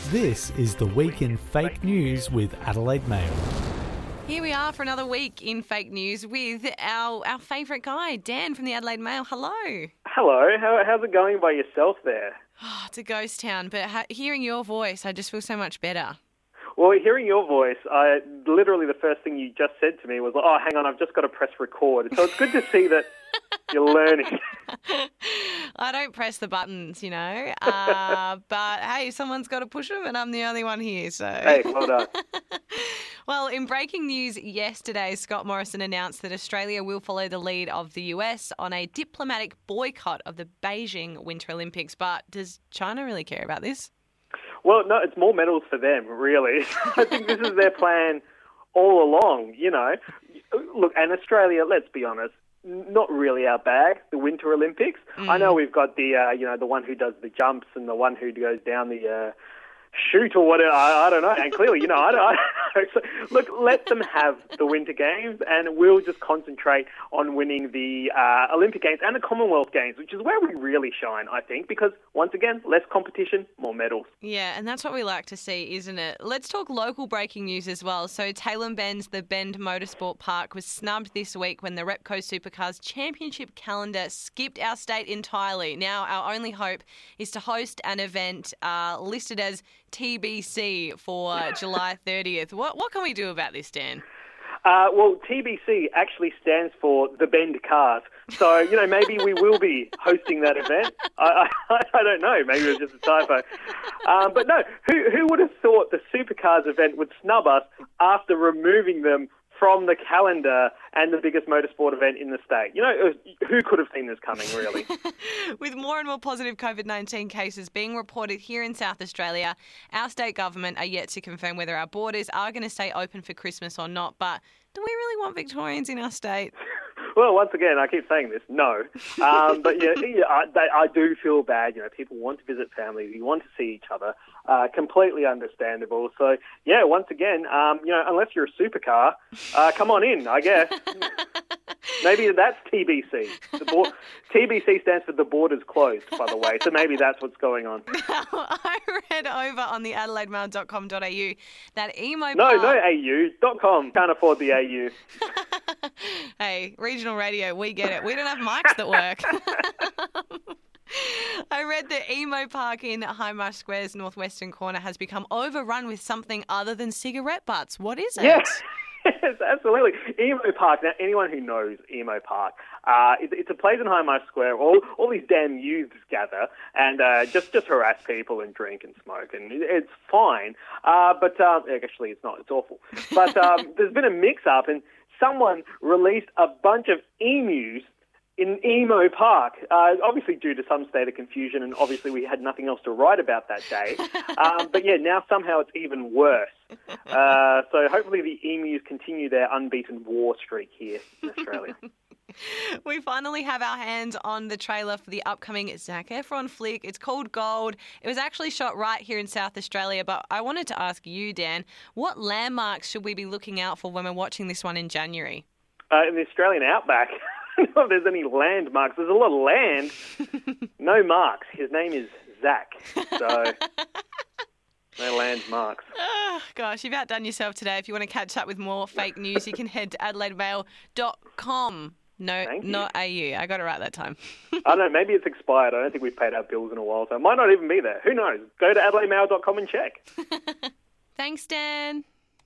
This is the Week in Fake News with Adelaide Mail. Here we are for another week in fake news with our favourite guy, Dan from the Adelaide Mail. Hello. Hello. How's it going by yourself there? Oh, it's a ghost town, but hearing your voice, I just feel so much better. Well, hearing your voice, literally the first thing you just said to me was, oh, hang on, I've just got to press record. So it's good to see that you're learning. I don't press the buttons, but hey, someone's got to push them and I'm the only one here. So Hey, well done. Well, in breaking news yesterday, Scott Morrison announced that Australia will follow the lead of the US on a diplomatic boycott of the Beijing Winter Olympics. But does China really care about this? Well, no, it's more medals for them, really. I think this is their plan all along, Look, and Australia, let's be honest, not really our bag, the Winter Olympics. I know we've got the one who does the jumps and the one who goes down the shoot or whatever. I don't know. And clearly, I don't know. So, look, let them have the Winter Games and we'll just concentrate on winning the Olympic Games and the Commonwealth Games, which is where we really shine, I think, because, once again, less competition, more medals. Yeah, and that's what we like to see, isn't it? Let's talk local breaking news as well. So Tailem Bend's The Bend Motorsport Park was snubbed this week when the Repco Supercars Championship calendar skipped our state entirely. Now, our only hope is to host an event listed as TBC for July 30th. What can we do about this, Dan? Well, TBC actually stands for The Bend Cars. So, maybe we will be hosting that event. I don't know. Maybe it was just a typo. But no, who would have thought the Supercars event would snub us after removing them from the calendar and the biggest motorsport event in the state? Who could have seen this coming, really? With more and more positive COVID-19 cases being reported here in South Australia, our state government are yet to confirm whether our borders are going to stay open for Christmas or not. But do we really want Victorians in our state? Well, once again, I keep saying this, no. But I do feel bad. People want to visit family, you want to see each other. Completely understandable. So, yeah, once again, unless you're a supercar, come on in, I guess. Maybe that's TBC. TBC stands for The Borders Closed, by the way. So maybe that's what's going on. I read over on the adelaidemail.com.au that emo No, park... no AU.com. Can't afford the AU. Hey, regional radio, we get it. We don't have mics that work. I read that Emo Park in Highmarsh Square's northwestern corner has become overrun with something other than cigarette butts. What is it? Yes, absolutely. Emo Park. Now, anyone who knows Emo Park, it's a place in Highmarsh Square. All these damn youths gather and just harass people and drink and smoke, and it's fine. But actually, it's not. It's awful. But there's been a mix-up, and someone released a bunch of emus in Emo Park, obviously due to some state of confusion, and obviously we had nothing else to write about that day. But yeah, now somehow it's even worse. So hopefully the emus continue their unbeaten war streak here in Australia. We finally have our hands on the trailer for the upcoming Zac Efron flick. It's called Gold. It was actually shot right here in South Australia, but I wanted to ask you, Dan, what landmarks should we be looking out for when we're watching this one in January? In the Australian outback. I don't know if there's any landmarks. There's a lot of land. No marks. His name is Zach. So no landmarks. Oh, gosh, you've outdone yourself today. If you want to catch up with more fake news, you can head to adelaidemail.com. No, not AU. I got it right that time. I don't know. Maybe it's expired. I don't think we've paid our bills in a while, so it might not even be there. Who knows? Go to adelaidemail.com and check. Thanks, Dan.